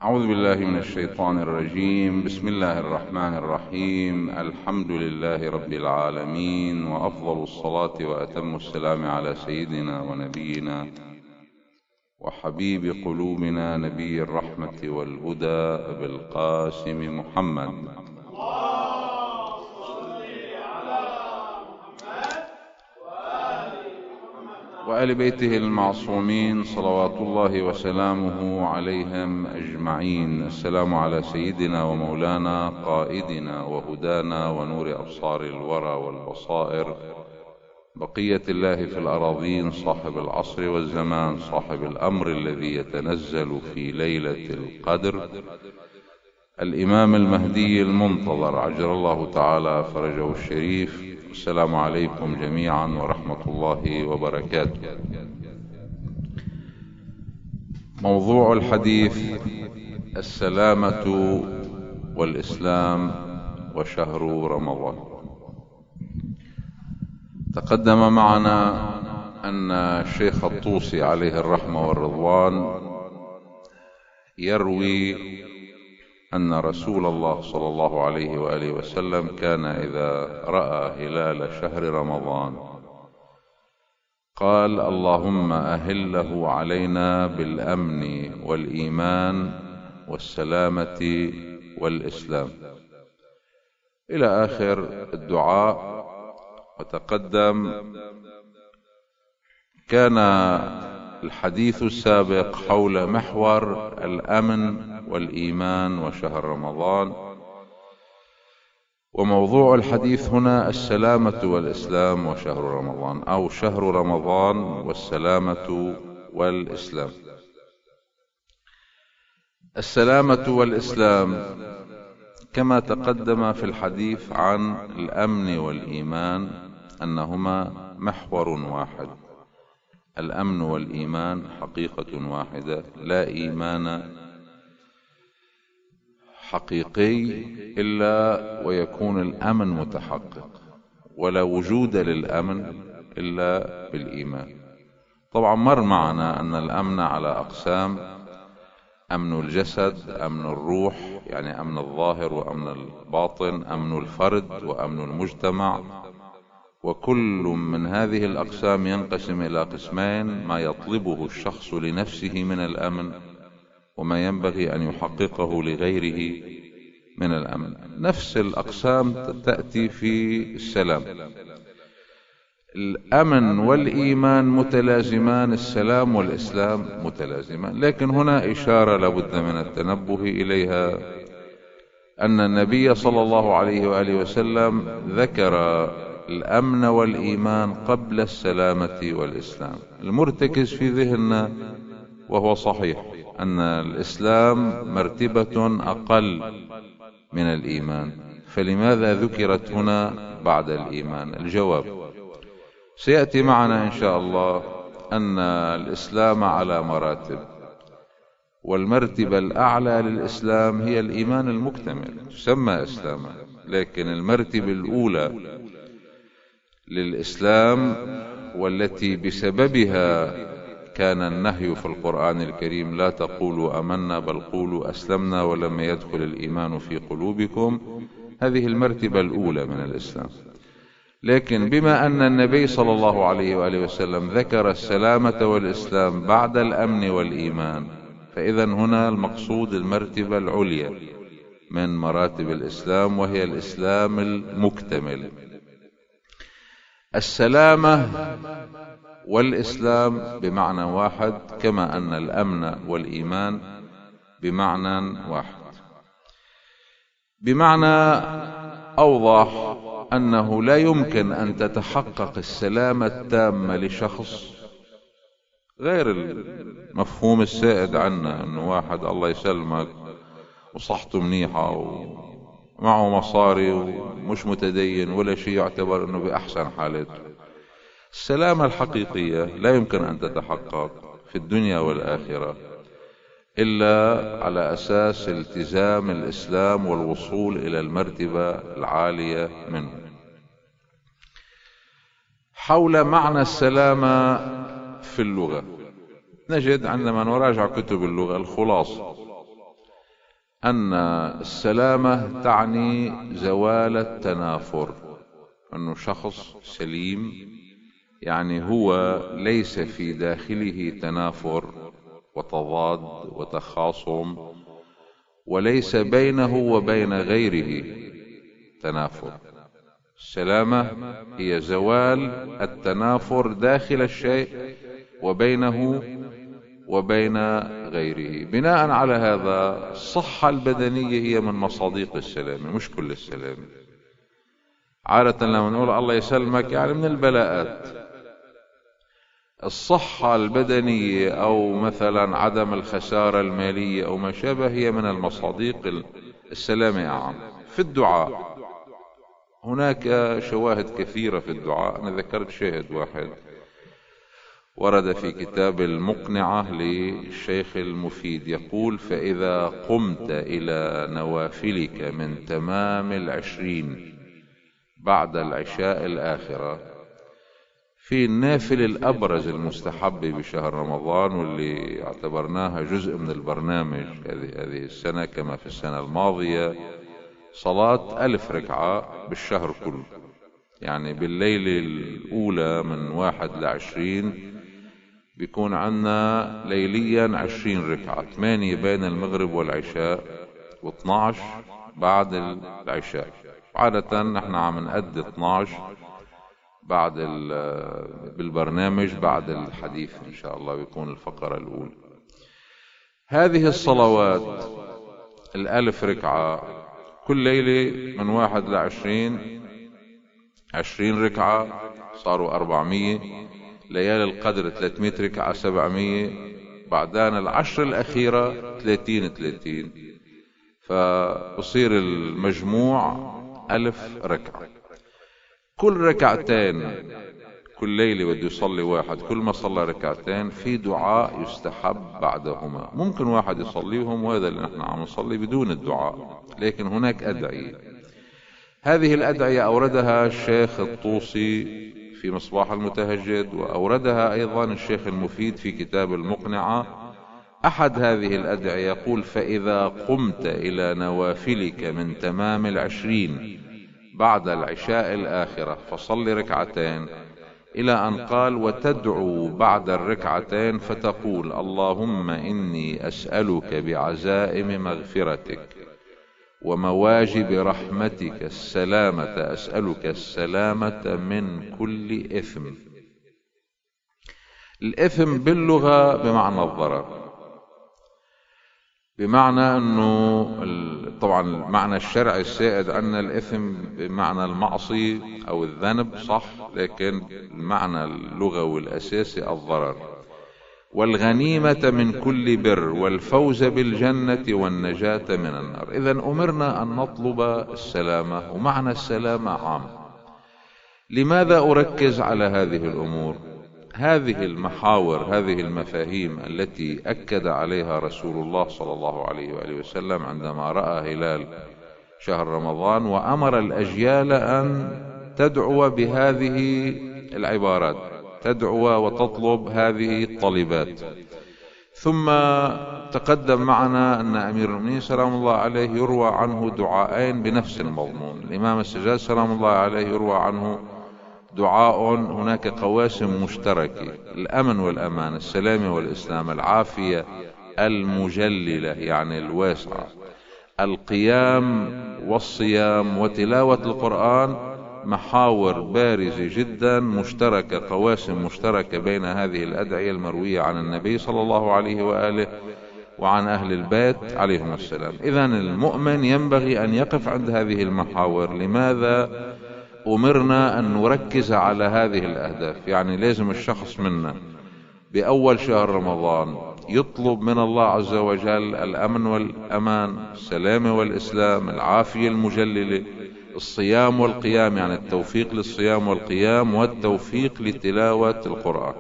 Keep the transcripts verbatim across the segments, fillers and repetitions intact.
أعوذ بالله من الشيطان الرجيم. بسم الله الرحمن الرحيم. الحمد لله رب العالمين، وأفضل الصلاة وأتم السلام على سيدنا ونبينا وحبيب قلوبنا نبي الرحمة والهدى أبي القاسم محمد وآل بيته المعصومين صلوات الله وسلامه عليهم أجمعين. السلام على سيدنا ومولانا قائدنا وهدانا ونور أبصار الورى والبصائر، بقية الله في الأراضين، صاحب العصر والزمان، صاحب الأمر الذي يتنزل في ليلة القدر، الإمام المهدي المنتظر عجل الله تعالى فرجه الشريف. السلام عليكم جميعا ورحمة الله وبركاته. موضوع الحديث: السلامة والإسلام وشهر رمضان. تقدم معنا أن الشيخ الطوسي عليه الرحمة والرضوان يروي أن رسول الله صلى الله عليه وآله وسلم كان إذا رأى هلال شهر رمضان قال: اللهم أهله علينا بالأمن والإيمان والسلامة والإسلام، إلى آخر الدعاء. وتقدم كان الحديث السابق حول محور الأمن والإيمان وشهر رمضان، وموضوع الحديث هنا السلامة والإسلام وشهر رمضان، أو شهر رمضان والسلامة والإسلام. السلامة والإسلام كما تقدم في الحديث عن الأمن والإيمان أنهما محور واحد. الأمن والإيمان حقيقة واحدة، لا إيمان حقيقي إلا ويكون الأمن متحقق، ولا وجود للأمن إلا بالإيمان. طبعا مر معنا أن الأمن على أقسام: أمن الجسد، أمن الروح يعني أمن الظاهر وأمن الباطن، أمن الفرد وأمن المجتمع، وكل من هذه الأقسام ينقسم إلى قسمين: ما يطلبه الشخص لنفسه من الأمن، وما ينبغي أن يحققه لغيره من الأمن. نفس الأقسام تأتي في السلام. الأمن والإيمان متلازمان، السلام والإسلام متلازمان، لكن هنا إشارة لابد من التنبه إليها، أن النبي صلى الله عليه وآله وسلم ذكر الأمن والإيمان قبل السلامة والإسلام. المرتكز في ذهننا وهو صحيح أن الإسلام مرتبة أقل من الإيمان، فلماذا ذكرت هنا بعد الإيمان؟ الجواب سيأتي معنا إن شاء الله، أن الإسلام على مراتب، والمرتبة الأعلى للإسلام هي الإيمان المكتمل، تسمى إسلاما، لكن المرتبة الأولى للإسلام والتي بسببها كان النهي في القرآن الكريم: لا تقولوا آمنا بل قولوا أسلمنا ولما يدخل الإيمان في قلوبكم، هذه المرتبة الأولى من الإسلام. لكن بما أن النبي صلى الله عليه وآله وسلم ذكر السلامة والإسلام بعد الأمن والإيمان، فإذا هنا المقصود المرتبة العليا من مراتب الإسلام، وهي الإسلام المكتمل. السلامة والإسلام بمعنى واحد، كما أن الأمن والإيمان بمعنى واحد. بمعنى أوضح أنه لا يمكن أن تتحقق السلامة التامة لشخص غير المفهوم السائد عنا، أنه واحد الله يسلمك وصحته منيحة ومعه مصاري ومش متدين ولا شيء، يعتبر أنه بأحسن حالته. السلامة الحقيقية لا يمكن أن تتحقق في الدنيا والآخرة إلا على أساس التزام الإسلام والوصول إلى المرتبة العالية منه. حول معنى السلامة في اللغة نجد عندما نراجع كتب اللغة الخلاصة أن السلامة تعني زوال التنافر، أنه شخص سليم، يعني هو ليس في داخله تنافر وتضاد وتخاصم، وليس بينه وبين غيره تنافر. السلامة هي زوال التنافر داخل الشيء وبينه وبين غيره. بناء على هذا الصحة البدنية هي من مصادق السلامة، مش كل السلامة. عادة لما نقول الله يسلمك يعني من البلاءات. الصحة البدنية أو مثلا عدم الخسارة المالية أو ما شابه هي من المصادق السلامة أعم. في الدعاء هناك شواهد كثيرة في الدعاء. أنا ذكرت شاهد واحد ورد في كتاب المقنعة للشيخ المفيد، يقول: فإذا قمت إلى نوافلك من تمام العشرين بعد العشاء الآخرة، في النافل الأبرز المستحب بشهر رمضان واللي اعتبرناها جزء من البرنامج هذه السنة كما في السنة الماضية، صلاة ألف ركعة بالشهر كله. يعني بالليلة الأولى من واحد لعشرين بيكون عنا ليليا عشرين ركعة، ثمانية بين المغرب والعشاء واثناش بعد العشاء. عادة نحن عم نأدي اثناش بعد بالبرنامج بعد الحديث إن شاء الله بيكون الفقرة الأولى. هذه الصلوات الألف ركعة كل ليلة من واحد لعشرين، عشرين ركعة صاروا أربعمية، ليالي القدر ثلاثمية ركعة سبعمية، بعدين العشر الأخيرة ثلاثين ثلاثين، فبصير المجموع ألف ركعة. كل ركعتين كل ليلة بده يصلي واحد، كل ما صلى ركعتين في دعاء يستحب بعدهما. ممكن واحد يصليهم، وهذا اللي نحن عم نصلي بدون الدعاء، لكن هناك أدعية. هذه الأدعية أوردها الشيخ الطوسي في مصباح المتهجد، وأوردها أيضا الشيخ المفيد في كتاب المقنعة. أحد هذه الأدعية يقول: فإذا قمت إلى نوافلك من تمام العشرين بعد العشاء الآخرة فصل ركعتين، إلى أن قال: وتدعو بعد الركعتين فتقول: اللهم إني أسألك بعزائم مغفرتك ومواجب رحمتك السلامة، أسألك السلامة من كل إثم. الإثم باللغة بمعنى الضرر، بمعنى أنه طبعا المعنى الشرعي السائد عندنا الإثم بمعنى المعصية أو الذنب، صح، لكن المعنى اللغوي الأساسي الضرر. والغنيمة من كل بر والفوز بالجنة والنجاة من النار. إذن أمرنا أن نطلب السلامة، ومعنى السلامة عام. لماذا أركز على هذه الأمور؟ هذه المحاور، هذه المفاهيم التي أكد عليها رسول الله صلى الله عليه وآله وسلم عندما رأى هلال شهر رمضان، وأمر الأجيال أن تدعو بهذه العبارات، تدعو وتطلب هذه الطلبات. ثم تقدم معنا أن أمير المؤمنين سلام الله عليه يروى عنه دعاءين بنفس المضمون. الإمام السجاد سلام الله عليه يروى عنه دعاء هناك قواسم مشتركة: الأمن والأمان، السلام والإسلام، العافية المجللة يعني الواسعة، القيام والصيام وتلاوة القرآن. محاور بارزة جدا مشتركة، قواسم مشتركة بين هذه الأدعية المروية عن النبي صلى الله عليه وآله وعن أهل البيت عليهم السلام. إذن المؤمن ينبغي أن يقف عند هذه المحاور. لماذا أمرنا أن نركز على هذه الأهداف؟ يعني لازم الشخص منا بأول شهر رمضان يطلب من الله عز وجل الأمن والأمان، السلام والإسلام، العافية المجللة، الصيام والقيام يعني التوفيق للصيام والقيام، والتوفيق لتلاوة القرآن.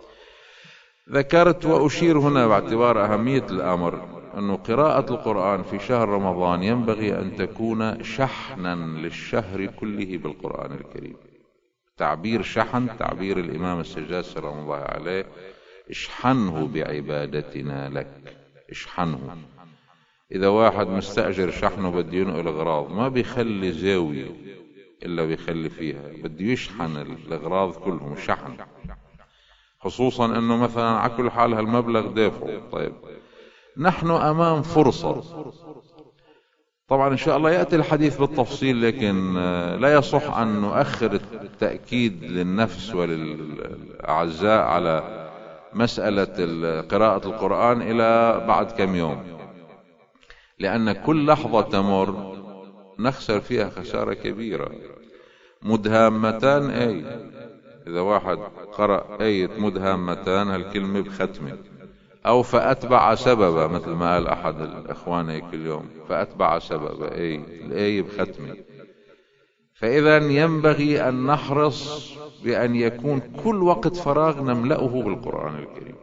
ذكرت وأشير هنا باعتبار أهمية الأمر أن قراءة القرآن في شهر رمضان ينبغي أن تكون شحنا للشهر كله بالقرآن الكريم. تعبير شحن تعبير الإمام السجاد سلام الله عليه: اشحنه بعبادتنا لك، اشحنه. إذا واحد مستأجر شحن وبده ينقل أغراض ما بيخلي زاوية إلا بيخلي فيها، بده يشحن الأغراض كلهم الشحن، خصوصا أنه مثلا على كل حال هالمبلغ دافعه. طيب نحن أمام فرصة، طبعا إن شاء الله يأتي الحديث بالتفصيل، لكن لا يصح أن نؤخر التأكيد للنفس وللأعزاء على مسألة قراءة القرآن إلى بعد كم يوم، لأن كل لحظة تمر نخسر فيها خسارة كبيرة. مدهامتان أي، إذا واحد قرأ آية مدهامتان هالكلمة بختمة، أو فأتبع سببا مثل ما قال أحد الإخوان هيك اليوم، فأتبع سببا أي الآية بختمة. فإذا ينبغي أن نحرص بأن يكون كل وقت فراغ نملأه بالقرآن الكريم،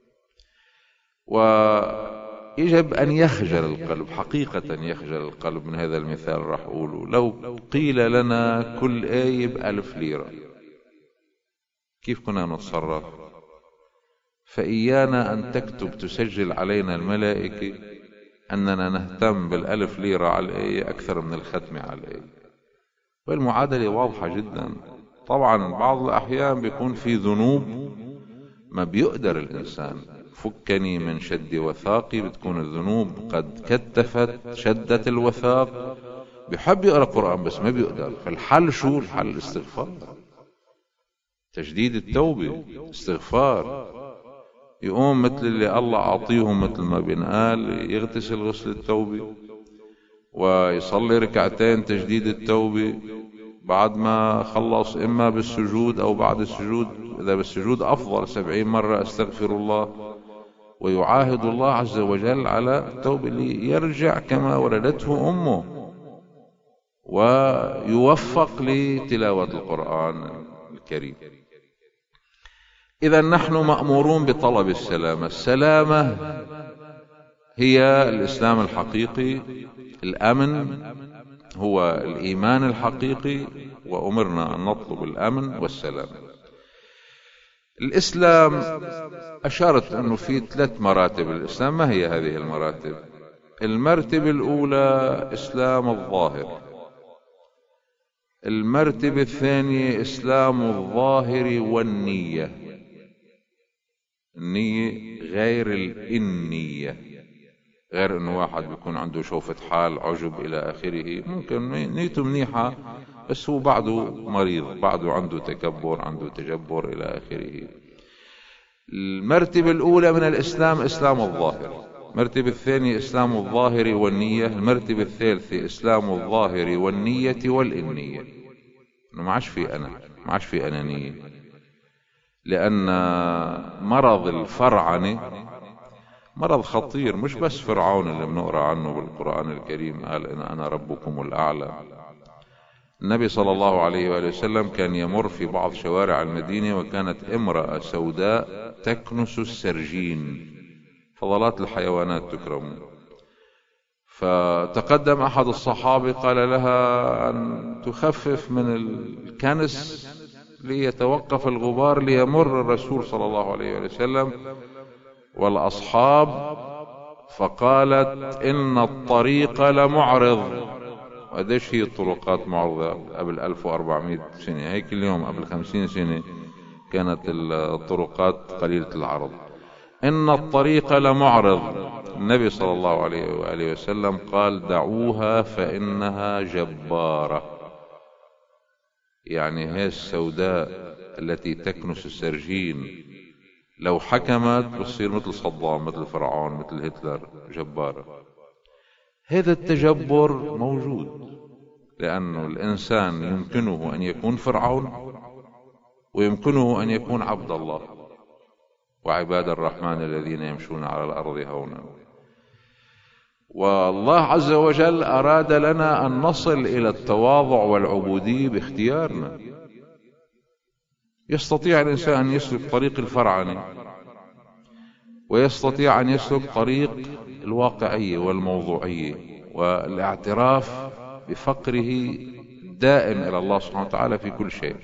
ويجب أن يخجل القلب، حقيقة يخجل القلب من هذا المثال. راح أقوله لو قيل لنا كل آية بألف ليرة كيف كنا نتصرف؟ فإيانا أن تكتب تسجل علينا الملائكة أننا نهتم بالألف ليرة على الآية أكثر من الختمة على الآية. والمعادلة واضحة جدا. طبعا بعض الأحيان بيكون في ذنوب ما بيقدر الإنسان، فكني من شد وثاقي، بتكون الذنوب قد كتفت شدت الوثاق، بيحب يقرأ القرآن بس ما بيقدر. فالحل شو؟ الحل الاستغفار، تجديد التوبة، استغفار. يقوم مثل اللي الله أعطيهم مثل ما بنقال يغتسل غسل التوبة ويصلي ركعتين تجديد التوبة بعد ما خلص، إما بالسجود أو بعد السجود، إذا بالسجود أفضل سبعين مرة أستغفر الله، ويعاهد الله عز وجل على التوبة ليرجع كما ولدته أمه، ويوفق لتلاوة القرآن الكريم. إذا نحن مأمورون بطلب السلامة. السلامة هي الإسلام الحقيقي، الأمن هو الإيمان الحقيقي، وأمرنا أن نطلب الأمن والسلام. الإسلام أشارت أنه في ثلاث مراتب الإسلام. ما هي هذه المراتب؟ المرتبة الأولى إسلام الظاهر، المرتبة الثانية إسلام الظاهر والنية، النية غير الإنية، غير أنه واحد بيكون عنده شوفة حال عجب إلى آخره، ممكن نيته منيحة بس هو بعده مريض، بعده عنده تكبر، عنده تجبر إلى آخره. المرتبة الأولى من الإسلام إسلام الظاهر، المرتبة الثانية إسلام الظاهر والنية، المرتبة الثالثة إسلام الظاهر والنية والإنية، إنه ما عادش في أنا، ما عادش في أنانية. لأن مرض الفرعنة مرض خطير، مش بس فرعون اللي بنقرأ عنه بالقرآن الكريم قال إن أنا ربكم الأعلى. النبي صلى الله عليه وآله وسلم كان يمر في بعض شوارع المدينة وكانت امرأة سوداء تكنس السرجين، فضلات الحيوانات تكرم، فتقدم أحد الصحابة قال لها أن تخفف من الكنس ليتوقف الغبار ليمر الرسول صلى الله عليه وسلم والأصحاب، فقالت إن الطريق لمعرض. وقديش هي الطرقات معرضة قبل ألف وأربعمائة سنة؟ هيك اليوم قبل خمسين سنة كانت الطرقات قليلة العرض. إن الطريق لمعرض. النبي صلى الله عليه وآله وسلم قال دعوها فإنها جبارة، يعني هي السوداء التي تكنس السرجين لو حكمت بتصير مثل صدام، مثل فرعون، مثل هتلر، جبارة. هذا التجبر موجود لأنه الإنسان يمكنه أن يكون فرعون ويمكنه أن يكون عبد الله، وعباد الرحمن الذين يمشون على الأرض هونا. والله عز وجل أراد لنا أن نصل إلى التواضع والعبودية باختيارنا. يستطيع الإنسان أن يسلك طريق الفرعنة، ويستطيع أن يسلك طريق الواقعية والموضوعية والاعتراف بفقره دائم إلى الله سبحانه وتعالى في كل شيء،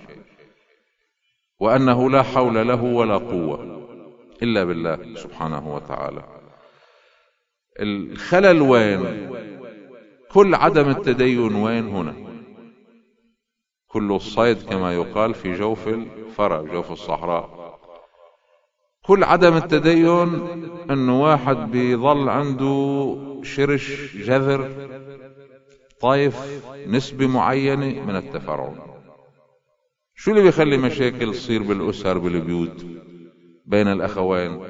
وأنه لا حول له ولا قوة إلا بالله سبحانه وتعالى. الخلل وين؟ كل عدم التدين وين؟ هنا. كل الصيد كما يقال في جوف الفرا، جوف الصحراء. كل عدم التدين انه واحد بيظل عنده شرش جذر طايف نسبة معينة من التفرعن. شو اللي بيخلي مشاكل تصير بالأسر بالبيوت بين الأخوين؟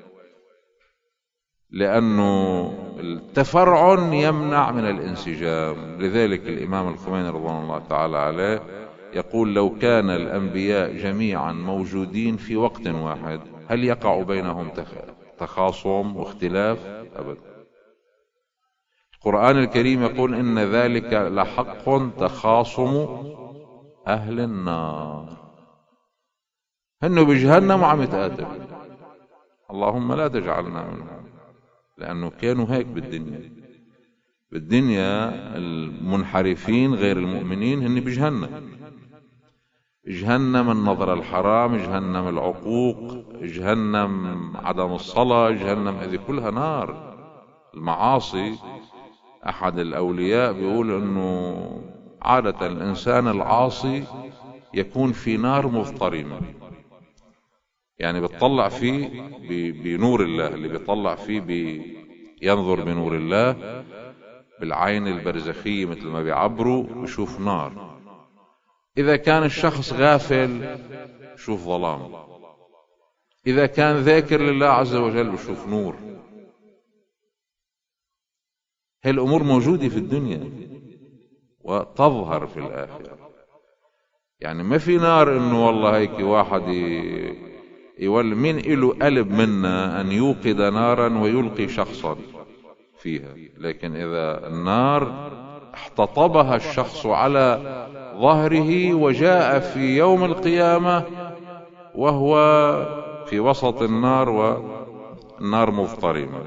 لأنه التفرعن يمنع من الانسجام. لذلك الإمام الخميني رضوان الله تعالى عليه يقول: لو كان الأنبياء جميعا موجودين في وقت واحد هل يقع بينهم تخاصم واختلاف؟ أبدا. القرآن الكريم يقول: إن ذلك لحق تخاصم أهل النار. هنو بجهنم وعم يتقاتل. اللهم لا تجعلنا منهم، لأنه كانوا هيك بالدنيا. بالدنيا المنحرفين غير المؤمنين هن بجهنم. جهنم النظر الحرام، جهنم العقوق، جهنم عدم الصلاة، جهنم هذه كلها نار. المعاصي، أحد الأولياء بيقول أنه عادة الإنسان العاصي يكون في نار مضطرمة، يعني بيطلع فيه بنور الله، اللي بيطلع فيه بينظر بنور الله بالعين البرزخية مثل ما بيعبروا، بيشوف نار. إذا كان الشخص غافل بيشوف ظلام، إذا كان ذاكر لله عز وجل بيشوف نور. هي الأمور موجودة في الدنيا وتظهر في الآخرة. يعني ما في نار إنه والله هيك واحد يولي من إله قلب منا أن يوقد نارا ويلقي شخصا فيها، لكن إذا النار احتطبها الشخص على ظهره وجاء في يوم القيامة وهو في وسط النار والنار مضطرمة.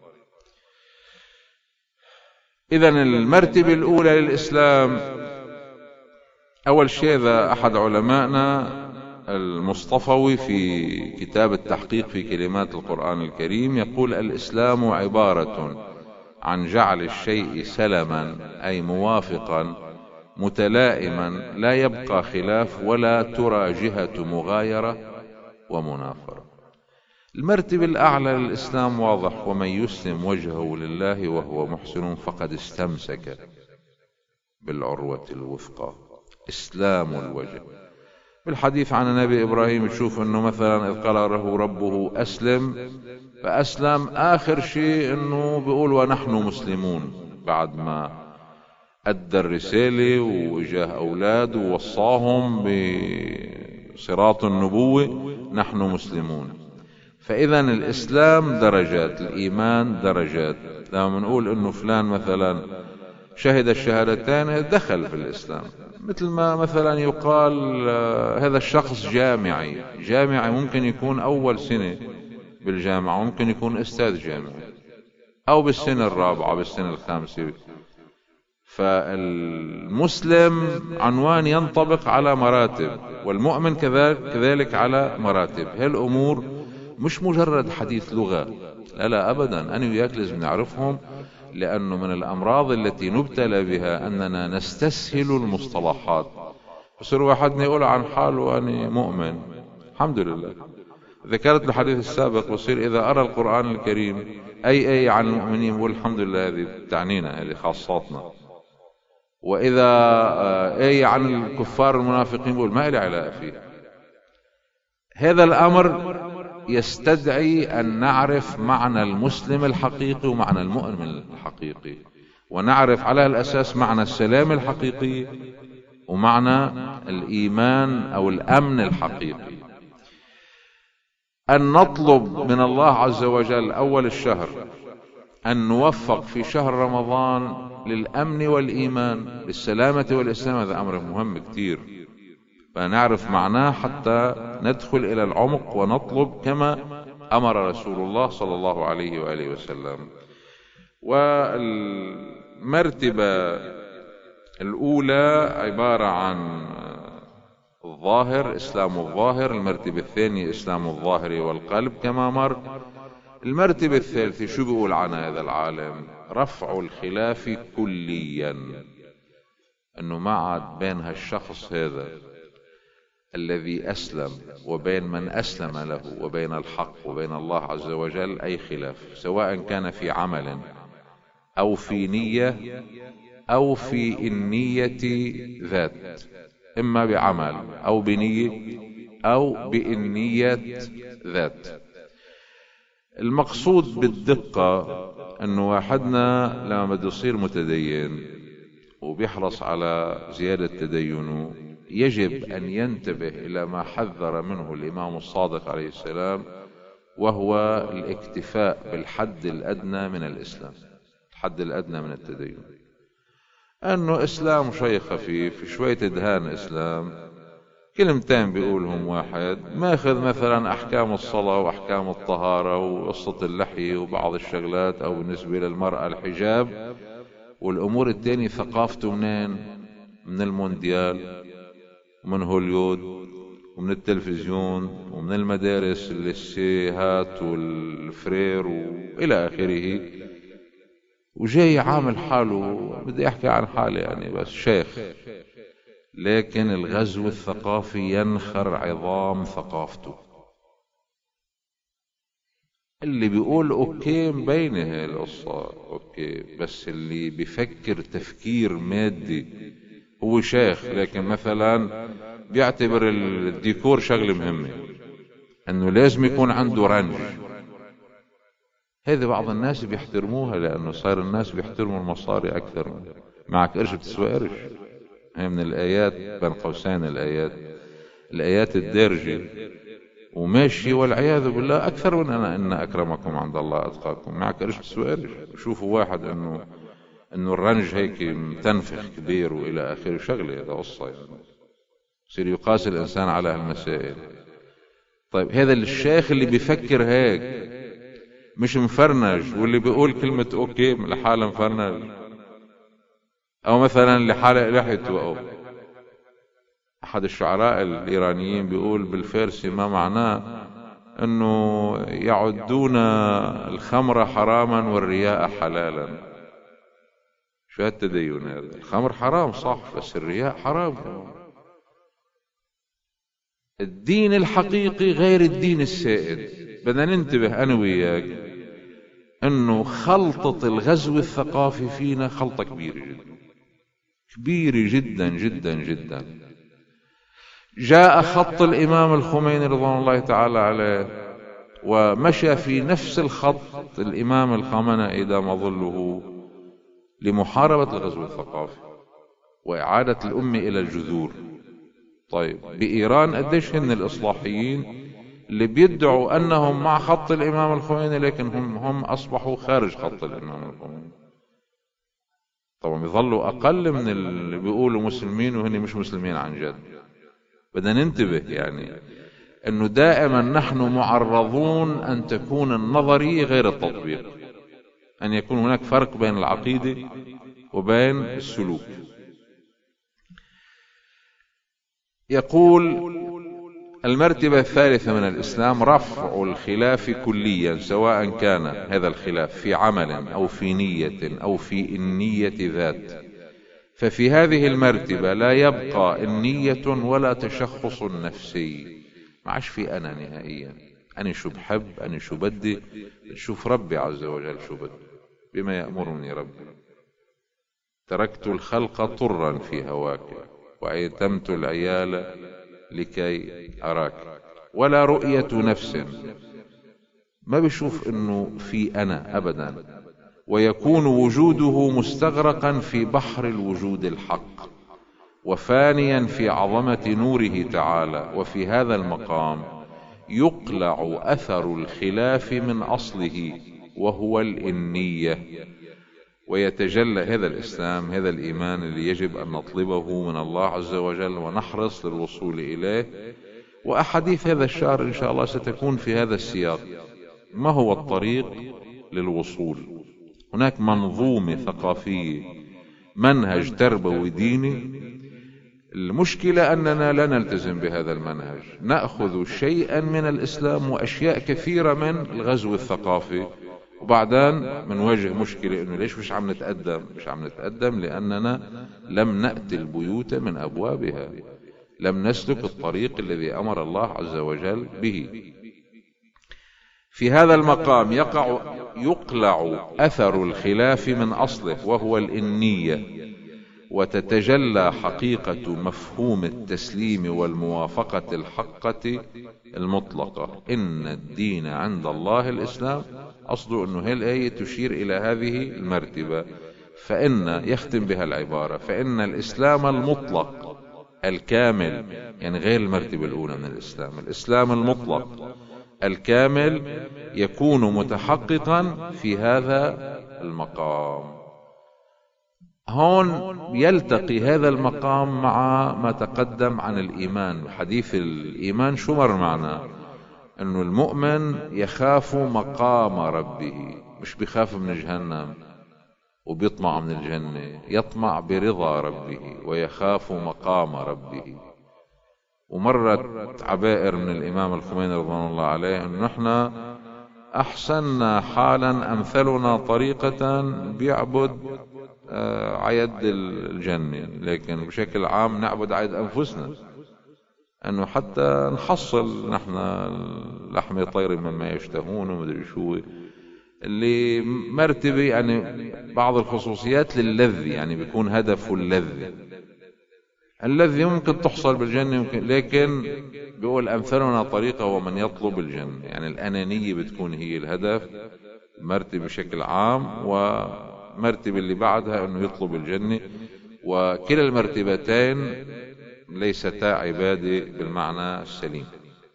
إذن المرتبة الأولى للإسلام، أول شيء ذا أحد علمائنا المصطفوي في كتاب التحقيق في كلمات القرآن الكريم يقول: الإسلام عبارة عن جعل الشيء سلما، أي موافقا متلائما لا يبقى خلاف ولا ترى جهة مغايرة ومنافرة. المرتبة الأعلى للإسلام واضح: ومن يسلم وجهه لله وهو محسن فقد استمسك بالعروة الوثقى. إسلام الوجه. بالحديث عن النبي إبراهيم تشوف أنه مثلا إذ قال له ربه أسلم فأسلم، آخر شيء أنه بيقول ونحن مسلمون، بعد ما أدى الرسالة وجاه أولاد ووصاهم بصراط النبوة نحن مسلمون. فإذا الإسلام درجات، الإيمان درجات. لما نقول أنه فلان مثلا شهد الشهادتين دخل في الإسلام، مثل ما مثلا يقال هذا الشخص جامعي. جامعي ممكن يكون أول سنة بالجامعة، ممكن يكون أستاذ جامعي، أو بالسنة الرابعة بالسنة الخامسة. فالمسلم عنوان ينطبق على مراتب، والمؤمن كذلك على مراتب. هذه الأمور مش مجرد حديث لغة، لا لا أبدا. أنا وياك لازم نعرفهم، لأنه من الأمراض التي نبتلى بها أننا نستسهل المصطلحات. بصير واحدنا يقول عن حاله أنا مؤمن، الحمد لله. ذكرت الحديث السابق، بصير إذا أرى القرآن الكريم أي أي عن المؤمنين بقول الحمد لله، هذه تعنينا، هذه خاصاتنا. وإذا أي عن الكفار المنافقين بقول ما إلي علاقة فيه. هذا الأمر يستدعي أن نعرف معنى المسلم الحقيقي ومعنى المؤمن الحقيقي، ونعرف على الأساس معنى السلام الحقيقي ومعنى الإيمان أو الأمن الحقيقي. أن نطلب من الله عز وجل أول الشهر أن نوفق في شهر رمضان للأمن والإيمان، للسلامة والإسلام. هذا أمر مهم كتير، فنعرف معناه حتى ندخل إلى العمق ونطلب كما أمر رسول الله صلى الله عليه وآله وسلم. والمرتبة الأولى عبارة عن الظاهر، إسلام الظاهر. المرتبة الثانية إسلام الظاهر والقلب كما مر. المرتبة الثالثة شو بيقول عنها هذا العالم؟ رفع الخلاف كليا، انه ما عاد بين هالشخص هذا الذي أسلم وبين من أسلم له وبين الحق وبين الله عز وجل أي خلاف، سواء كان في عمل أو في نية أو في النية ذات، إما بعمل أو بنية أو بالنية ذات. المقصود بالدقة أنه واحدنا لما بده يصير متدين وبيحرص على زيادة تدينه يجب أن ينتبه إلى ما حذر منه الإمام الصادق عليه السلام، وهو الاكتفاء بالحد الأدنى من الإسلام، الحد الأدنى من التدين. أنه إسلام شيء خفيف، شوية دهان إسلام، كلمتين بيقولهم واحد، ماخذ مثلا أحكام الصلاة وأحكام الطهارة وقصة اللحية وبعض الشغلات، أو بالنسبة للمرأة الحجاب، والأمور التانية ثقافته منين؟ من المونديال ومن هوليود ومن التلفزيون ومن المدارس الليسيهات والفرير وإلى آخره، وجاي عامل حاله بدي أحكي عن حالي يعني بس شيخ، لكن الغزو الثقافي ينخر عظام ثقافته. اللي بيقول أوكي مبينة هاي القصة أوكي، بس اللي بيفكر تفكير مادي هو شيخ، لكن مثلا بيعتبر الديكور شغلة مهمة، انه لازم يكون عنده رنج. هذه بعض الناس بيحترموها لانه صار الناس بيحترموا المصاري اكثر. معك قرش بتسوى قرش، هي من الايات بين قوسين الايات الايات الدارجة وماشي والعياذ بالله اكثر من انا ان اكرمكم عند الله اتقاكم. معك قرش بتسوى قرش. شوفوا واحد انه انه الرنج هيك متنفخ كبير والى اخره، شغله هذا قصه يعني يصير يقاس الانسان على هالمسائل. طيب هذا الشيخ اللي بيفكر هيك مش مفرنج، واللي بيقول كلمه اوكي لحاله مفرنج، او مثلا لحاله لحيته. او احد الشعراء الايرانيين بيقول بالفارسي ما معناه انه يعدون الخمر حراما والرياء حلالا. شو هالتدين هذا؟ الخمر حرام صح، بس الرياء حرام. الدين الحقيقي غير الدين السائد. بدنا ننتبه انا وياك انه خلطة الغزو الثقافي فينا خلطة كبيرة جدا كبيرة جدا جدا جدا. جاء خط الامام الخميني رضوان الله تعالى عليه ومشى في نفس الخط الامام الخامنئي دام ظله لمحاربة الغزو الثقافي وإعادة الأمة إلى الجذور. طيب بإيران قديش هن الإصلاحيين اللي بيدعوا أنهم مع خط الإمام الخميني، لكن هم هم أصبحوا خارج خط الإمام الخميني. طبعا بيظلوا أقل من اللي بيقولوا مسلمين وهن مش مسلمين عن جد. بدنا ننتبه يعني أنه دائما نحن معرضون أن تكون النظرية غير التطبيق، أن يكون هناك فرق بين العقيدة وبين السلوك. يقول المرتبة الثالثة من الإسلام رفع الخلاف كليا، سواء كان هذا الخلاف في عمل أو في نية أو في النية ذات. ففي هذه المرتبة لا يبقى النية ولا تشخص نفسي، ما عادش في أنا نهائيا. أنا شو بحب، أنا شو بدي، شوف ربي عز وجل شو بدي بما يأمرني ربي. تركت الخلق طرا في هواك وأيتمت العيال لكي أراك. ولا رؤية نفس، ما بشوف انه في انا ابدا، ويكون وجوده مستغرقا في بحر الوجود الحق وفانيا في عظمة نوره تعالى. وفي هذا المقام يقلع اثر الخلاف من اصله وهو الإنية، ويتجلى هذا الإسلام، هذا الإيمان اللي يجب أن نطلبه من الله عز وجل ونحرص للوصول إليه. وأحاديث هذا الشهر إن شاء الله ستكون في هذا السياق. ما هو الطريق للوصول؟ هناك منظومة ثقافية، منهج تربوي ديني المشكلة أننا لا نلتزم بهذا المنهج، نأخذ شيئا من الإسلام وأشياء كثيرة من الغزو الثقافي، وبعدين بنواجه مشكلة إنه ليش مش عم نتقدم. مش عم نتقدم لأننا لم نأتي البيوت من أبوابها، لم نسلك الطريق الذي أمر الله عز وجل به. في هذا المقام يقع يقلع أثر الخلاف من أصله، وهو الإنية، وتتجلى حقيقة مفهوم التسليم والموافقة الحقة المطلقة. إن الدين عند الله الإسلام، أصله أنه هي الآية تشير إلى هذه المرتبة. فإن يختم بها العبارة: فإن الإسلام المطلق الكامل، يعني غير المرتبة الأولى من الإسلام، الإسلام المطلق الكامل يكون متحققا في هذا المقام. هون يلتقي هذا المقام مع ما تقدم عن الإيمان. حديث الإيمان شو مر معنا؟ أنه المؤمن يخاف مقام ربه، مش بيخاف من جهنم وبيطمع من الجنة، يطمع برضا ربه ويخاف مقام ربه. ومرت عبائر من الإمام الخميني رضوان الله عليه أنه نحن أحسننا حالا أمثلنا طريقة بيعبد عيد الجنة، لكن بشكل عام نعبد عيد أنفسنا، أنه حتى نحصل نحن لحم طير مما يشتهون ومدري شو، اللي مرتبة يعني بعض الخصوصيات للذ، يعني بيكون هدفه اللذ. الذي ممكن تحصل بالجنة ممكن، لكن بيقول أمثلنا طريقة ومن يطلب الجنة، يعني الأنانية بتكون هي الهدف مرتبة بشكل عام، ومرتبة اللي بعدها أنه يطلب الجنة. وكلا المرتبتين ليستا عبادة بالمعنى السليم.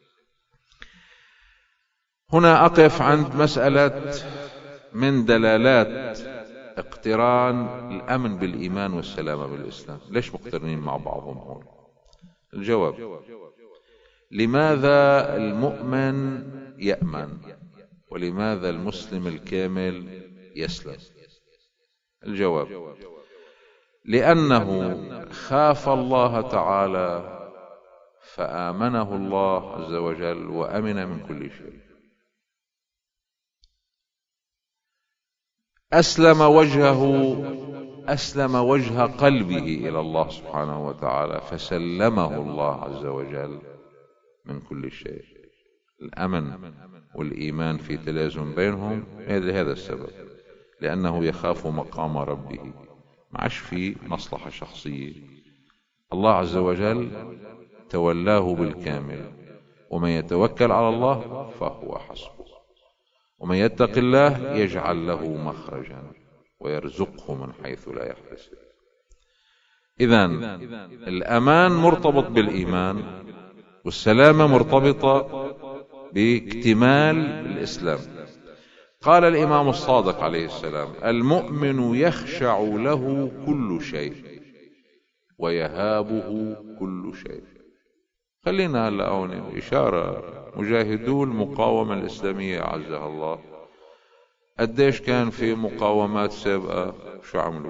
هنا أقف عند مسألة من دلالات اقتران الأمن بالإيمان والسلامة بالإسلام. ليش مقترنين مع بعضهم هون؟ الجواب: لماذا المؤمن يأمن ولماذا المسلم الكامل يسلم؟ الجواب: لأنه خاف الله تعالى فآمنه الله عز وجل وأمن من كل شيء. أسلم وجهه أسلم وجه قلبه إلى الله سبحانه وتعالى فسلمه الله عز وجل من كل شيء. الأمن والإيمان في تلازم بينهم لهذا السبب، لأنه يخاف مقام ربه، معش في مصلحة شخصية. الله عز وجل تولاه بالكامل، ومن يتوكل على الله فهو حسبه، ومن يتق الله يجعل له مخرجا ويرزقه من حيث لا يحتسب. إذن الأمان مرتبط بالإيمان، والسلامة مرتبطة باكتمال الإسلام. قال الإمام الصادق عليه السلام: المؤمن يخشع له كل شيء ويهابه كل شيء. خلينا هلا هون إشارة: مجاهدو المقاومة الإسلامية أعزها الله، قديش كان في مقاومات سابقة شو عملوا؟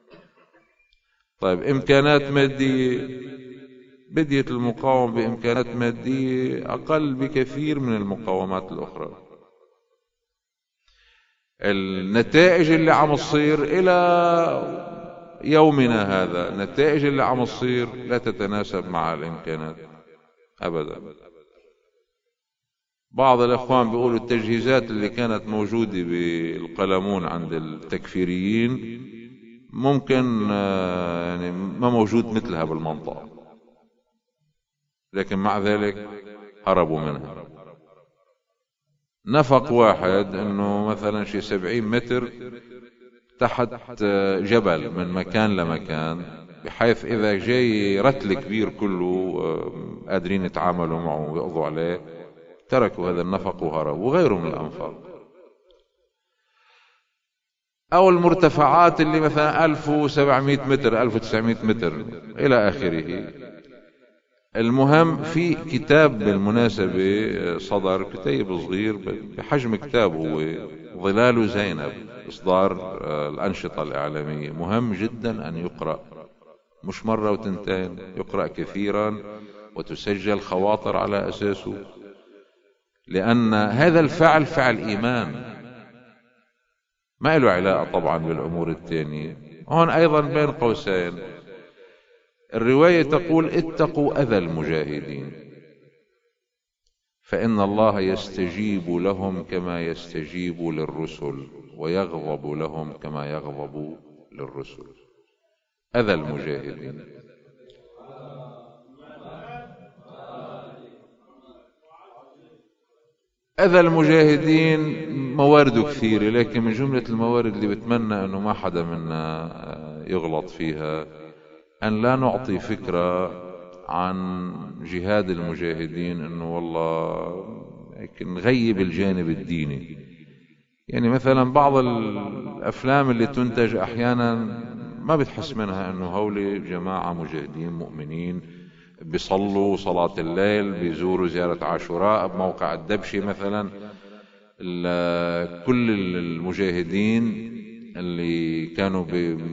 طيب إمكانات مادية، بديت المقاومة بإمكانات مادية أقل بكثير من المقاومات الأخرى. النتائج اللي عم تصير إلى يومنا هذا، النتائج اللي عم تصير لا تتناسب مع الإمكانات أبدا. بعض الأخوان بيقولوا التجهيزات اللي كانت موجودة بالقلمون عند التكفيريين ممكن يعني ما موجود مثلها بالمنطقة، لكن مع ذلك هربوا منها. نفق واحد انه مثلا شي سبعين متر تحت جبل من مكان لمكان، بحيث اذا جاي رتل كبير كله قادرين يتعاملوا معه ويقضوا عليه، تركوا هذا النفق وهربوا، وغيره من الانفاق. او المرتفعات اللي مثلا ألف وسبعمائة متر ألف وتسعمائة متر الى اخره. المهم في كتاب بالمناسبة صدر، كتاب صغير بحجم كتاب، هو ظلال زينب، إصدار الأنشطة الإعلامية، مهم جدا أن يقرأ مش مرة وتنتين، يقرأ كثيرا وتسجل خواطر على أساسه، لأن هذا الفعل فعل إيمان، ما له علاقة طبعا بالأمور الثانية. هون أيضا بين قوسين الرواية تقول اتقوا أذى المجاهدين، فإن الله يستجيب لهم كما يستجيب للرسل، ويغضب لهم كما يغضب للرسل. أذى المجاهدين. أذى المجاهدين موارد كثيرة، لكن من جملة الموارد اللي بتمنى أنه ما حدا منا يغلط فيها أن لا نعطي فكرة عن جهاد المجاهدين أنه والله نغيب الجانب الديني. يعني مثلا بعض الأفلام اللي تنتج أحيانا ما بتحس منها أنه هولي جماعة مجاهدين مؤمنين بيصلوا صلاة الليل، بيزوروا زيارة عاشوراء بموقع الدبشة مثلا. كل المجاهدين اللي كانوا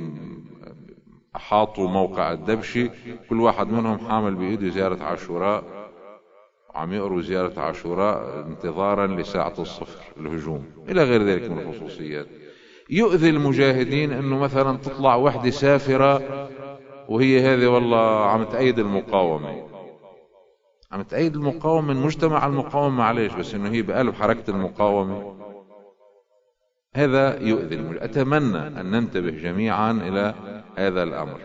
أحاطوا موقع الدبشة كل واحد منهم حامل بإيده زيارة عاشوراء، عم يقروا زيارة عاشوراء انتظارا لساعة الصفر الهجوم إلى غير ذلك من الخصوصيات. يؤذي المجاهدين أنه مثلا تطلع وحدة سافرة وهي هذه والله عم تأيد المقاومة، عم تأيد المقاومة من مجتمع المقاومة، معليش، بس انه هي بقلب حركة المقاومة. هذا يؤذي المجاهدين. أتمنى أن ننتبه جميعا إلى هذا الأمر.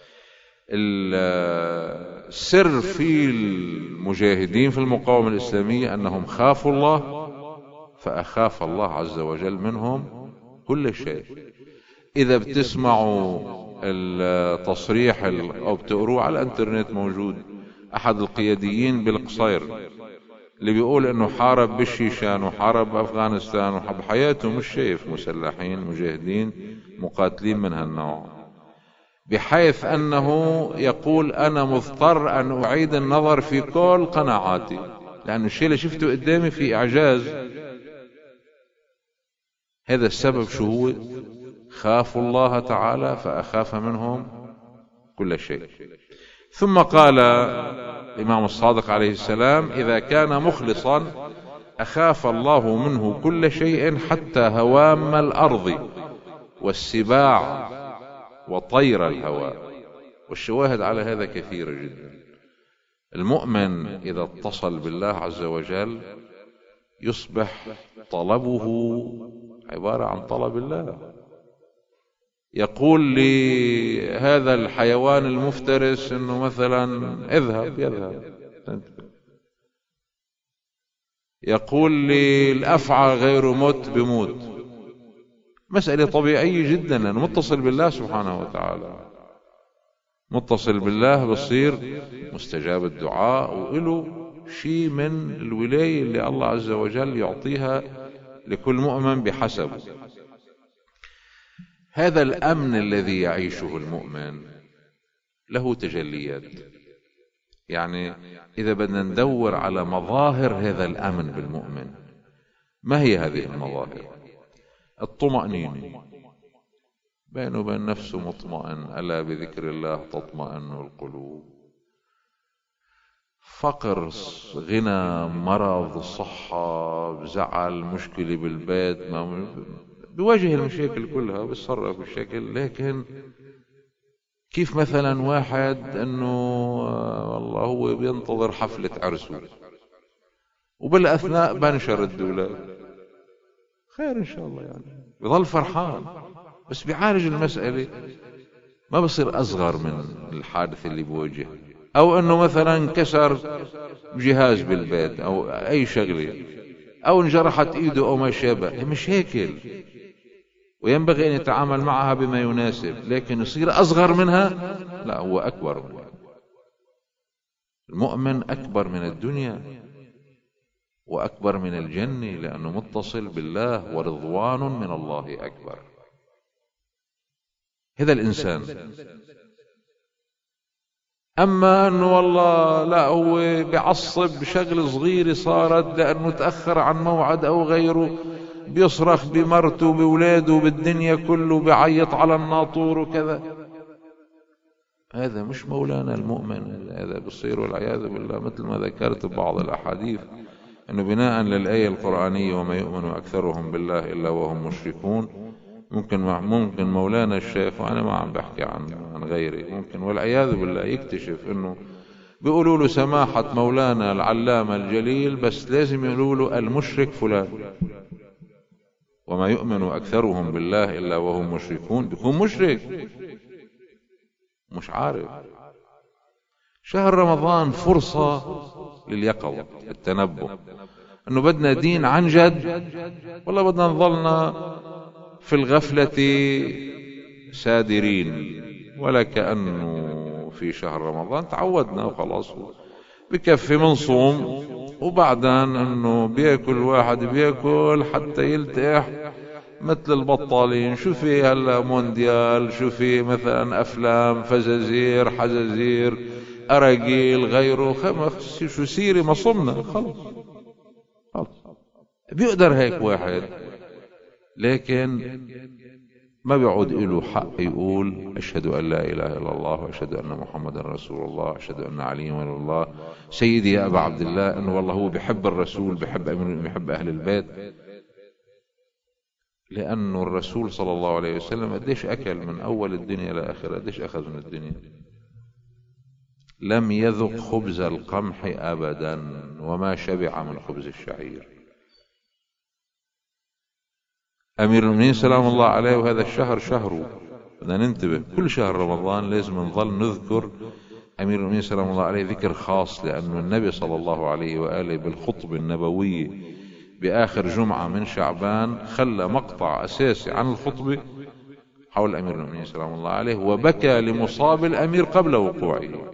السر في المجاهدين في المقاومة الإسلامية أنهم خافوا الله فأخاف الله عز وجل منهم كل شيء. إذا بتسمعوا التصريح أو بتقروه على الانترنت موجود أحد القياديين بالقصير اللي بيقول أنه حارب بالشيشان وحارب بأفغانستان وحب حياته مش شايف مسلحين مجاهدين مقاتلين من هالنوع، بحيث أنه يقول أنا مضطر أن أعيد النظر في كل قناعاتي لأن الشيء اللي شفته قدامي في إعجاز. هذا السبب شو هو؟ خافوا الله تعالى فأخاف منهم كل شيء. ثم قال الإمام الصادق عليه السلام إذا كان مخلصا أخاف الله منه كل شيء حتى هوام الأرض والسباع وطير الهواء. والشواهد على هذا كثيرة جدا. المؤمن إذا اتصل بالله عز وجل يصبح طلبه عبارة عن طلب الله. يقول لهذا الحيوان المفترس انه مثلا اذهب يذهب، يقول للأفعى غير موت بموت. مسألة طبيعية جدا لأنه متصل بالله سبحانه وتعالى. متصل بالله بصير مستجاب الدعاء وإله شيء من الولاية اللي الله عز وجل يعطيها لكل مؤمن بحسب. هذا الأمن الذي يعيشه المؤمن له تجليات. يعني إذا بدنا ندور على مظاهر هذا الأمن بالمؤمن، ما هي هذه المظاهر؟ الطمأنينة، بينه وبين نفسه مطمئن، ألا بذكر الله تطمئن القلوب. فقر، غنى، مرض، صحة، زعل، مشكلة بالبيت، ما بيواجه المشاكل كلها بيتصرف بالشكل. لكن كيف مثلا واحد انه والله هو بينتظر حفلة عرسه وبالاثناء بنشر الدولار، خير ان شاء الله، يعني بيظل فرحان بس بيعالج المسألة، ما بصير اصغر من الحادث اللي بيواجهه. او انه مثلا انكسر جهاز بالبيت او اي شغلة او انجرحت ايده او ما شابه، مش هيك، وينبغي أن يتعامل معها بما يناسب. لكن يصير أصغر منها، لا، هو أكبر منها. المؤمن أكبر من الدنيا وأكبر من الجنة لأنه متصل بالله، ورضوان من الله أكبر. هذا الإنسان. أما أنه والله لا، هو بيعصب بشغل صغير صارت لأنه تأخر عن موعد أو غيره، بيصرخ بمرته بولاده بالدنيا كله، بيعيط على الناطور وكذا، هذا مش مولانا المؤمن، هذا بصير والعياذ بالله مثل ما ذكرت ببعض الأحاديث أنه بناء للآية القرآنية وما يؤمن أكثرهم بالله إلا وهم مشركون، ممكن ممكن مولانا الشيخ، وأنا ما عم بحكي عن عن غيري، ممكن والعياذ بالله يكتشف أنه بيقولوا له سماحة مولانا العلامة الجليل، بس لازم يقولوا له المشرك فلان. وما يؤمن أكثرهم بالله إلا وهم مشركون، بيكون مشرك مش عارف. شهر رمضان فرصة لليقظة، التنبه، أنه بدنا دين عن جد، والله بدنا نظلنا في الغفلة سادرين، ولا كأنه في شهر رمضان تعودنا وخلاص بكفي من صوم، وبعدين أنه بيأكل واحد بيأكل حتى يلتح مثل البطالين. شو في هلا مونديال، شو في مثلا أفلام فزازير حزازير أراجيل غيره، خمس شو سيري ما صمنا خلص خلص. بيقدر هيك واحد، لكن ما بيعود له حق يقول أشهد أن لا إله إلا الله وأشهد أن محمد رسول الله، أشهد أن علي ولي الله سيدي يا أبا عبد الله، أنه والله هو بيحب الرسول، بيحب بيحب أهل البيت. لأنه الرسول صلى الله عليه وسلم قديش أكل من أول الدنيا لآخر، قديش أخذ من الدنيا، لم يذق خبز القمح أبدا وما شبع من خبز الشعير. أمير المؤمنين سلام الله عليه، وهذا الشهر شهره، بدنا ننتبه كل شهر رمضان لازم نظل نذكر أمير المؤمنين سلام الله عليه ذكر خاص، لأنه النبي صلى الله عليه وآله بالخطبة النبوية بآخر جمعة من شعبان خلى مقطع أساسي عن الخطبة حول أمير المؤمنين سلام الله عليه، وبكى لمصاب الأمير قبل وقوعه.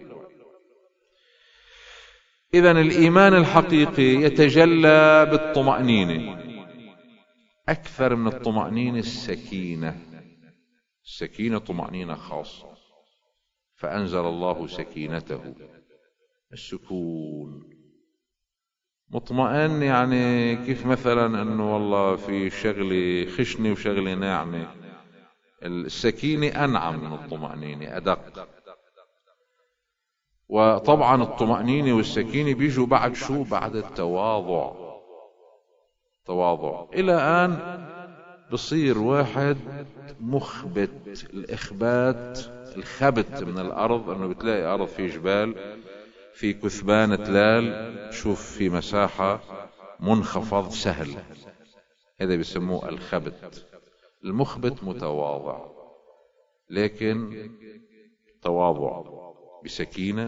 إذن الإيمان الحقيقي يتجلى بالطمأنينة، أكثر من الطمأنينة السكينة. السكينة طمأنينة خاصة، فأنزل الله سكينته، السكون مطمئن. يعني كيف مثلا أنه والله في شغلة خشنة وشغلة ناعمة، السكينة أنعم من الطمأنينة، أدق. وطبعا الطمأنينة والسكينة بيجوا بعد شو؟ بعد التواضع. تواضع إلى أن بصير واحد مخبت. الإخبات الخبت من الأرض، أنه بتلاقي أرض في جبال، في كثبان تلال، شوف في مساحة منخفض سهل، هذا بيسموه الخبت. المخبت متواضع، لكن تواضع بسكينة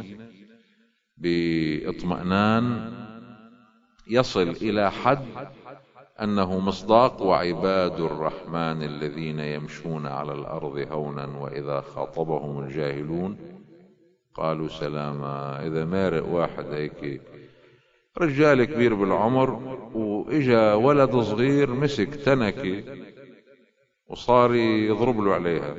باطمئنان، يصل إلى حد أنه مصداق وعباد الرحمن الذين يمشون على الأرض هونا وإذا خاطبهم الجاهلون قالوا سلاما. إذا مارق واحد هيك رجال كبير بالعمر وإجا ولد صغير مسك تنكي وصار يضرب له عليها،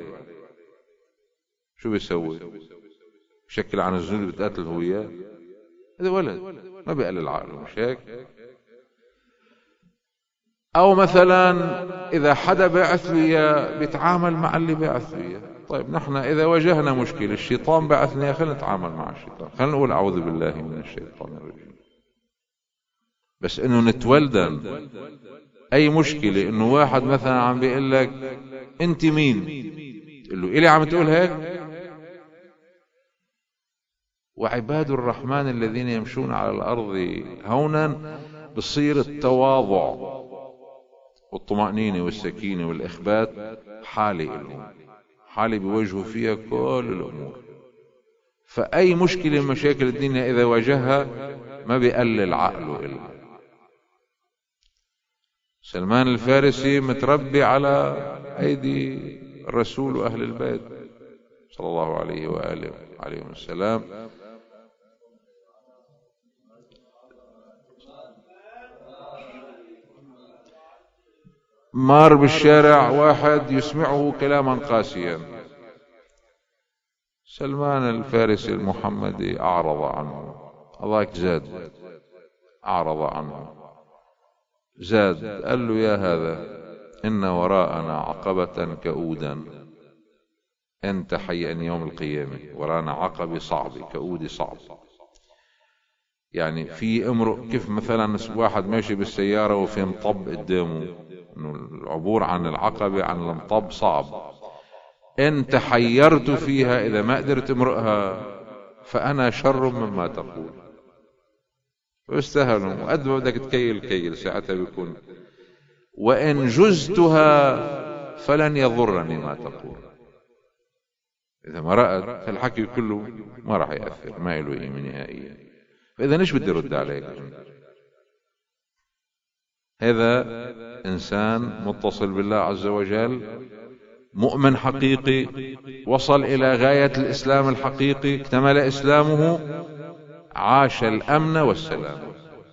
شو بيسوي؟ بشكل عن الزول بتقاتل هو وياه؟ هذا ولد ما بيقلل عقله، مش هيك؟ أو مثلا إذا حدا بعث وياه بيتعامل مع اللي بعث وياه. طيب نحن إذا واجهنا مشكلة الشيطان بعثنا، خلينا نتعامل مع الشيطان، خلينا نقول أعوذ بالله من الشيطان الرجيم. بس إنه نتولدن أي مشكلة، إنه واحد مثلا عم بيقول لك أنت مين، تقول له إلي عم تقول هيك؟ وعباد الرحمن الذين يمشون على الأرض هونا، بصير التواضع والطمأنينة والسكينة والإخبات حالة لهم، حالة بيواجهوا فيها كل الأمور. فأي مشكلة من مشاكل الدنيا إذا واجهها ما بيقلل عقله إلها. سلمان الفارسي متربي على أيدي الرسول وأهل البيت صلى الله عليه وآله عليهم السلام. مار بالشارع واحد يسمعه كلاما قاسيا، سلمان الفارسي المحمدي أعرض عنه، الله زاد، أعرض عنه زاد، قال له يا هذا إن وراءنا عقبة كؤودا انت حيئني يوم القيامة ورانا عقبة صعبة كؤودي صعب. يعني في امرؤ كيف مثلا واحد ماشي بالسيارة وفي مطب قدامه، انه العبور عن العقبة عن المطب صعب، انت حيرت فيها اذا ما قدرت امرؤها فانا شر مما تقول. واستهلوا وقد ما بدك تكيل كيل ساعتها بيكون. وان جزتها فلن يضرني ما تقول. اذا مرأت فالحكي كله ما راح يأثر، ما له قيمة نهائيا. فاذا ليش بدي رد عليك؟ هذا انسان متصل بالله عز وجل، مؤمن حقيقي، وصل الى غاية الاسلام الحقيقي، اكتمل اسلامه، عاش الامن والسلام.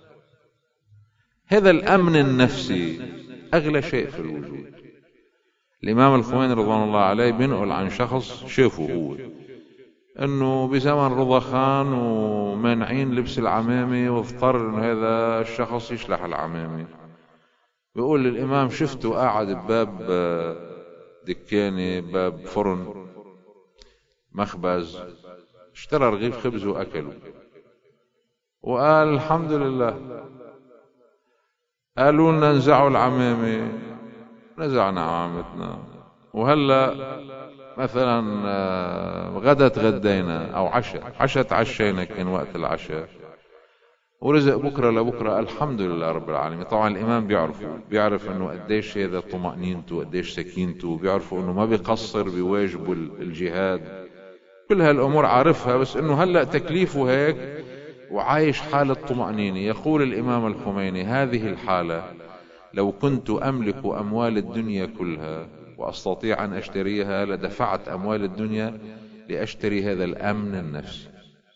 هذا الامن النفسي اغلى شيء في الوجود. الامام الخميني رضوان الله عليه بينقل عن شخص شافه هو انه بزمن رضا خان ومانعين لبس العمامة، واضطر انه هذا الشخص يشلح العمامة. بيقول للامام شفته قاعد بباب دكانة، باب فرن، مخبز، اشترى رغيف خبز واكله وقال الحمد لله. قالوا لنا نزعوا العمامة، نزعنا عمامتنا، وهلا مثلا غدا تغدينا او عشاء عشاء تعشينا، كان وقت العشاء، ورزق بكره لبكره الحمد لله رب العالمين. طبعا الامام بيعرفوا بيعرف انه قديش هذا طمأنينته، قديش سكينته، بيعرفوا انه ما بيقصر بواجبه الجهاد، كل هالامور عارفها، بس انه هلا تكليفه هيك وعايش حالة طمأنينة. يقول الامام الخميني هذه الحالة لو كنت املك اموال الدنيا كلها واستطيع ان اشتريها لدفعت اموال الدنيا لاشتري هذا الامن النفسي،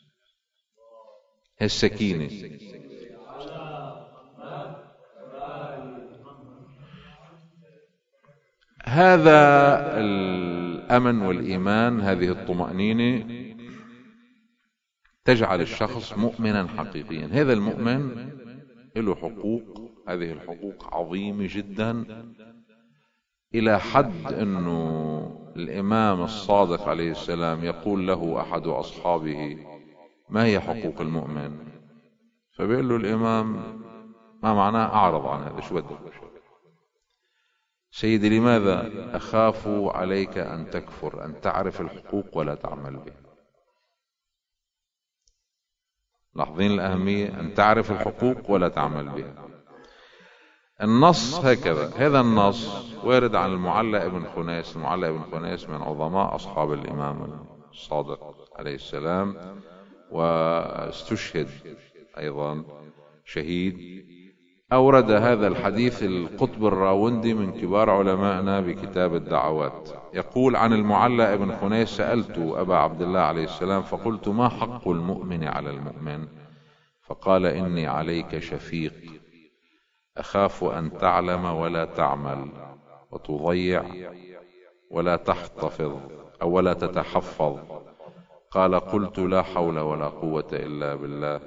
السكينة. هذا الامن والايمان، هذه الطمأنينة تجعل الشخص مؤمنا حقيقيا. هذا المؤمن له حقوق، هذه الحقوق عظيمة جدا، إلى حد أنه الإمام الصادق عليه السلام يقول له أحد أصحابه ما هي حقوق المؤمن؟ فبيقول له الإمام ما معناه؟ أعرض عن هذا، شو بدك؟ سيدي لماذا؟ أخاف عليك أن تكفر، أن تعرف الحقوق ولا تعمل بها. لاحظين الأهمية، أن تعرف الحقوق ولا تعمل بها. النص هكذا، هذا النص وارد عن المعلى ابن خنيس. المعلى ابن خنيس من عظماء أصحاب الإمام الصادق عليه السلام، واستشهد أيضا شهيد. أورد هذا الحديث القطب الراوندي من كبار علمائنا بكتاب الدعوات. يقول عن المعلى ابن خنيس سألت أبا عبد الله عليه السلام فقلت ما حق المؤمن على المؤمن؟ فقال إني عليك شفيق، أخاف أن تعلم ولا تعمل وتضيع ولا تحتفظ أو ولا تتحفظ. قال قلت لا حول ولا قوة إلا بالله.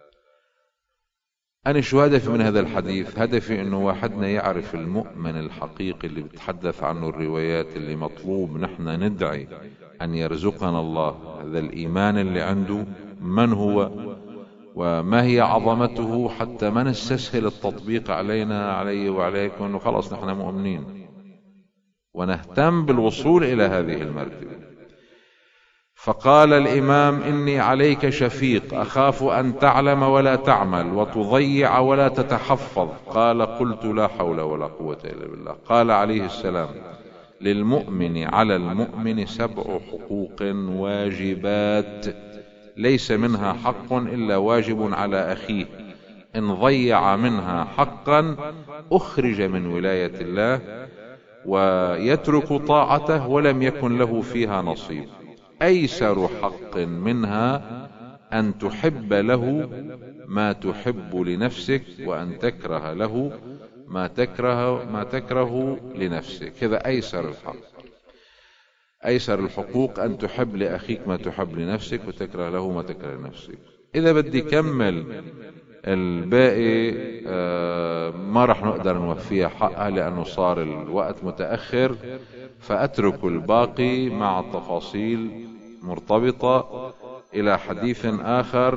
أنا شو هدفي من هذا الحديث؟ هدفي أنه واحدنا يعرف المؤمن الحقيقي اللي بتحدث عنه الروايات، اللي مطلوب نحن ندعي أن يرزقنا الله هذا الإيمان اللي عنده، من هو وما هي عظمته، حتى ما نستسهل التطبيق علينا عليه وعليك أنه خلاص نحن مؤمنين، ونهتم بالوصول إلى هذه المرتبة. فقال الإمام إني عليك شفيق، أخاف أن تعلم ولا تعمل وتضيع ولا تتحفظ. قال قلت لا حول ولا قوة إلا بالله. قال عليه السلام للمؤمن على المؤمن سبع حقوق واجبات ليس منها حق إلا واجب على أخيه، إن ضيع منها حقا أخرج من ولاية الله ويترك طاعته ولم يكن له فيها نصيب. أيسر حق منها أن تحب له ما تحب لنفسك وأن تكره له ما تكره ما تكره لنفسك. هذا أيسر الحق. أيسر الحقوق أن تحب لأخيك ما تحب لنفسك وتكره له ما تكره لنفسك. إذا بدي كمل الباقي ما رح نقدر نوفيها حقها لأنه صار الوقت متأخر، فأترك الباقي مع تفاصيل مرتبطة إلى حديث آخر.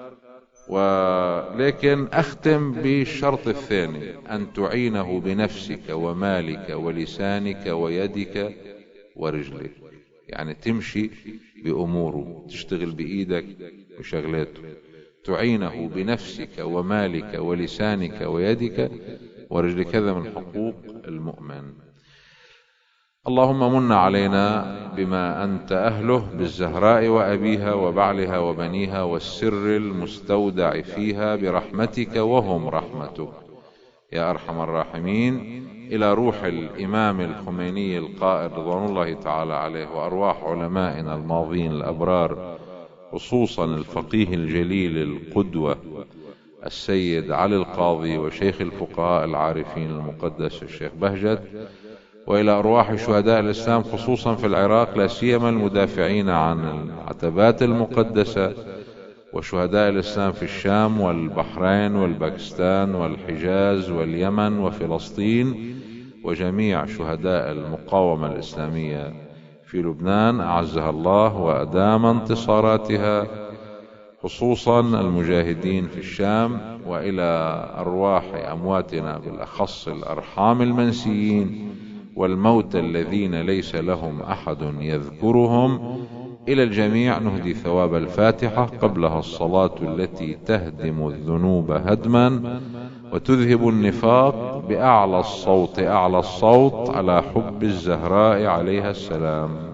ولكن أختم بالشرط الثاني: أن تعينه بنفسك ومالك ولسانك ويدك ورجلك، يعني تمشي بأموره، تشتغل بإيدك وشغلاته، تعينه بنفسك ومالك ولسانك ويدك ورجلك. هذا من حقوق المؤمن. اللهم من علينا بما أنت أهله بالزهراء وأبيها وبعلها وبنيها والسر المستودع فيها برحمتك وهم رحمتك يا أرحم الراحمين، إلى روح الإمام الخميني القائد رضوان الله تعالى عليه، وأرواح علمائنا الماضين الأبرار، خصوصا الفقيه الجليل القدوة السيد علي القاضي، وشيخ الفقهاء العارفين المقدس الشيخ بهجت، وإلى أرواح شهداء الإسلام خصوصا في العراق، لا سيما المدافعين عن العتبات المقدسة، وشهداء الإسلام في الشام والبحرين والباكستان والحجاز واليمن وفلسطين، وجميع شهداء المقاومة الإسلامية في لبنان أعزها الله وأدام انتصاراتها، خصوصا المجاهدين في الشام، وإلى أرواح أمواتنا بالأخص الأرحام المنسيين والموتى الذين ليس لهم أحد يذكرهم. إلى الجميع نهدي ثواب الفاتحة قبلها الصلاة التي تهدم الذنوب هدما وتذهب النفاق بأعلى الصوت أعلى الصوت على حب الزهراء عليها السلام.